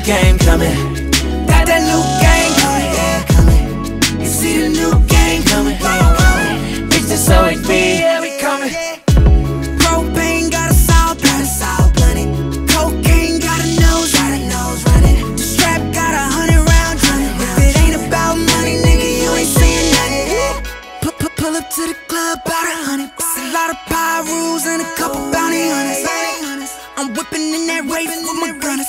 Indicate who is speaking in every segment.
Speaker 1: game coming. Got that new game coming, yeah, coming. You see the new game coming, yeah, coming. Bitch, this always be, yeah, we coming. Propane got us all blunted. Cocaine got a nose running. The strap got 100 rounds running. If it ain't about money, nigga, you ain't saying nothing. Pull up to the club, about 100. It's a lot of power rules and a couple bounty hunters. I'm whipping in that Wraith with my gunners.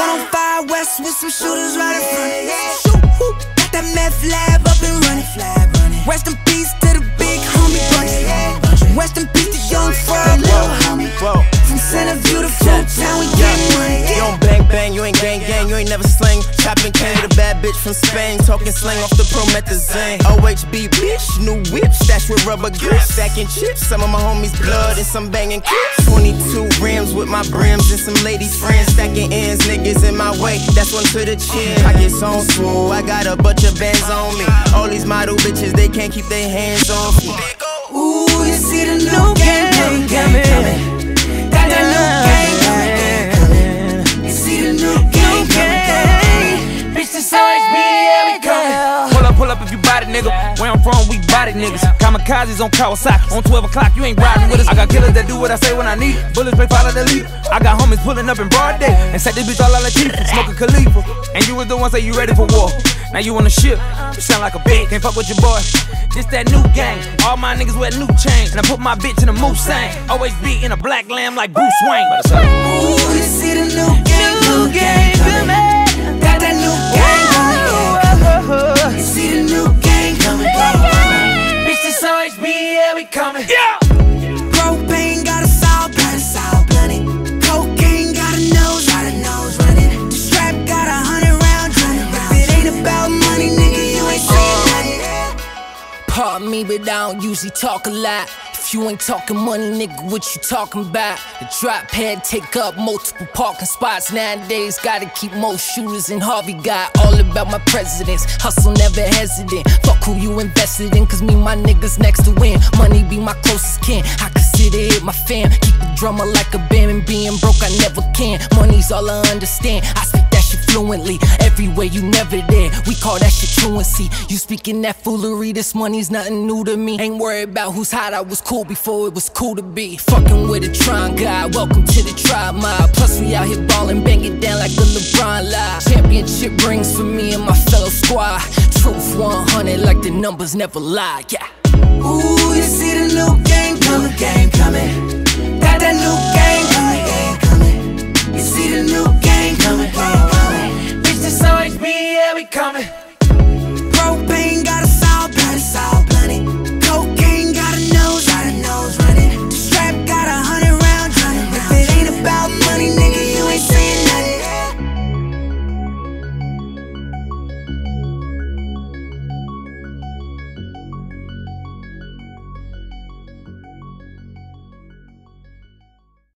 Speaker 1: 105 West with some shooters right in front of us. Got that meth lab up and running. Rest in peace to the big homie bunch. Rest in peace to young Frog, little homie. From Centerview to Foodtown, we getting money.
Speaker 2: You don't bang bang, you ain't gang gang, you ain't never sling. Chopping candy, the bad bitch from Spain. Talking slang off the promethazine. OHB bitch, new whip, stash with rubber grips. Stacking chips, some of my homies blood and some banging clips. 22 rims with my brims and some lady friends. Stacking ends, niggas in my way, that's one to the chin. I get so swole, I got a bunch of bands on me. All these model bitches, they can't keep their hands off me.
Speaker 1: Ooh, you see the new game coming. Got that new game coming. You see the new game coming. Bitch, this always be, yeah, we coming.
Speaker 3: Pull up if you body, nigga. Where I'm from, we body niggas. Kamikazes on Kawasaki. On 12 o'clock, you ain't riding with us. I got killers that do what I say when I need it. Bullets may follow the lead. I got homies pulling up in broad day and set this bitch all out like Tifa, smoking Khalifa. And you was the one say you ready for war. Now you on the ship, you sound like a bitch. Can't fuck with your boy. This that new gang. All my niggas wear new chains. And I put my bitch in a Mustang. Always be in a black lamb like Bruce Wayne.
Speaker 1: Ooh, you see the new game coming. Got that new game coming. You see the new game coming. Bitch, this always be, yeah, we coming.
Speaker 3: Yeah.
Speaker 1: Propane got us all blunted. Cocaine got a nose running. The strap got 100 rounds running. If it ain't about money, nigga, you ain't saying nothing.
Speaker 4: Pardon me, but I don't usually talk a lot. If you ain't talking money, nigga, what you talking about? The drop head take up multiple parking spots. Nowadays, gotta keep most shooters in Harvey got all about my presidents. Hustle never hesitant. Fuck who you invested in, cause me and my niggas next to win. Money be my closest kin. I consider it my fam. Keep the drummer like a band, and being broke I never can. Money's all I understand. I speak that shit fluently. Everywhere you never there. We call that shit truancy. You speaking that foolery, this money's nothing new to me. Ain't worried about who's hot, I was cool before it was cool to be. Fucking with a Tron guy, welcome to the tribe mob. Plus we out here ballin', bang it down like the LeBron live. Championship rings for me and my fellow squad. Truth 100 like the numbers never lie, yeah.
Speaker 1: Ooh, you see the new game coming.